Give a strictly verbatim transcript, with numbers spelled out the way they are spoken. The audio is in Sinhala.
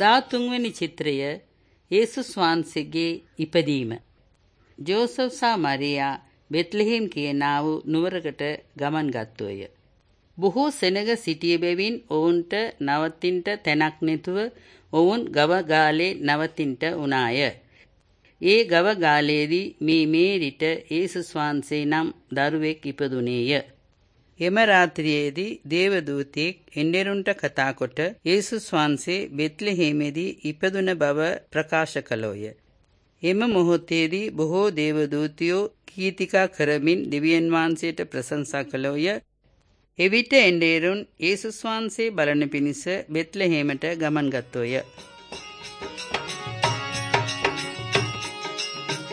දහතුන්වෙනි චිත්‍රය යේසුස් වහන්සේගේ ඉපදීම. ජෝසප් සහ මරියා බෙත්ලෙහෙම් කියනා වූ නුවරකට ගමන් ගත්තෝය. බොහෝ සෙනග සිටිය බැවින් ඔවුන්ට නවතින්ට තැනක් නැතුව ඔවුන් ගව ගාලේ නවතින්ට වුණාය. ඒ ගව ගාලේදී මේ මේරිට යේසුස් වහන්සේ නම් දරුවෙක් ඉපදුනේය. එම රාත්‍රියේදී දේවදූතෙක් එඬරුන්ට කතා කොට යේසුස් වහන්සේ බෙත්ලෙහෙමේදී ඉපදුන බව ප්‍රකාශ කළෝය. එම මොහොතේදී බොහෝ දේවදූතයෝ කීර්තිකා කරමින් දෙවියන් වහන්සේට ප්‍රශංසා කළෝය. එවිට එඬරුන් යේසුස් වහන්සේ බලන පිණිස බෙත්ලෙහෙමට ගමන් ගත්තෝය.